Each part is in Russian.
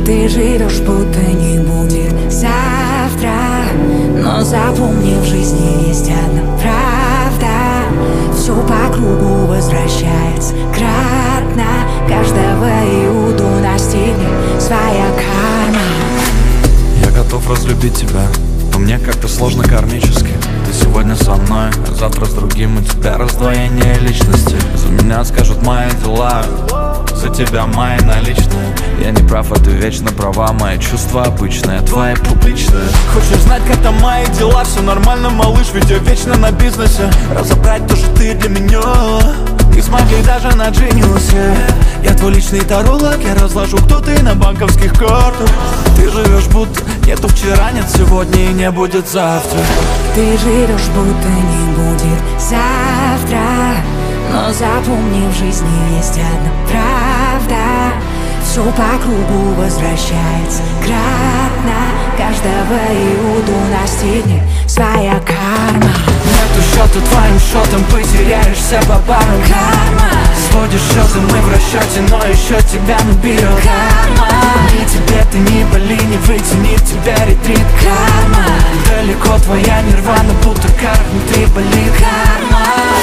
Ты живешь, будто не будет завтра, но запомни, в жизни есть одна правда. Все по кругу возвращается кратно. Каждого Иуду настигнет своя карма. Я готов разлюбить тебя, но мне как-то сложно кармически. Ты сегодня со мной, а завтра с другим. У тебя раздвоение личности. За меня скажут мои дела, за тебя мои наличные. Я не прав, а ты вечно права. Мои чувства обычные, твои публичные. Хочешь знать, как там мои дела? Все нормально, малыш, ведь я вечно на бизнесе. Разобрать то, что ты для меня не смогли даже на Genius. Я твой личный таролог, я разложу, кто ты на банковских картах. Ты живешь, будто нету вчера, нет сегодня и не будет завтра. Ты живешь, будто не будет завтра, но запомни, в жизни есть одна правда. Все по кругу возвращается кратно. Каждого Иуду настигнет своя карма. Нету счета твоим счетом, потеряешься по парам. Карма. Сводишь счеты, мы в расчете, но еще тебя наберет. Карма. Ни тебе ты, ни боли, не вытянет тебя ретрит. Карма. Далеко твоя нирвана, будто кар внутри болит. Карма.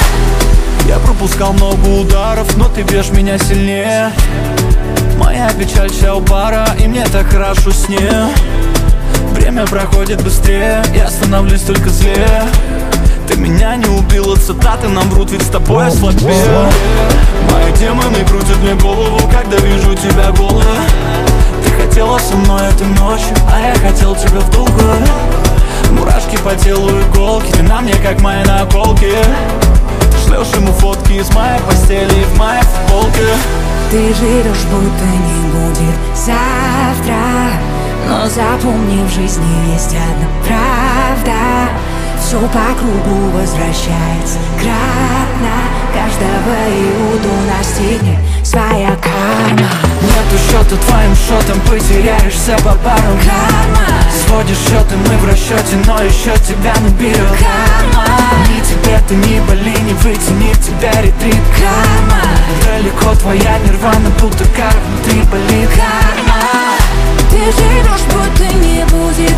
Я пропускал много ударов, но ты бьешь меня сильнее. Моя печаль чай у бара, и мне так хорошо с ней. Время проходит быстрее, я становлюсь только злее. Ты меня не убила, цитаты нам врут, ведь с тобой я слабее. Мои демоны крутят мне голову, когда вижу тебя голой. Ты хотела со мной этой ночью, а я хотел тебя в долгую. Мурашки по телу, иголки, ты на мне как мои наколки. Шлешь ему фотки из моей постели и в моей футболке. Ты живешь, будто не будет завтра, но запомни, в жизни есть одна правда. Все по кругу возвращается кратно. Каждого Иуду настигнет своя карма. Нету счета твоим счетом, потеряешься по парам. Карма. Сводишь счеты, мы в расчете, но еще тебя наберет. Карма. Ни тебе ты, ни боли, не вытянет тебя ретрит. Карма. Далеко твоя нирвана, будто кар внутри болит. Карма. Ты живешь, будто не будет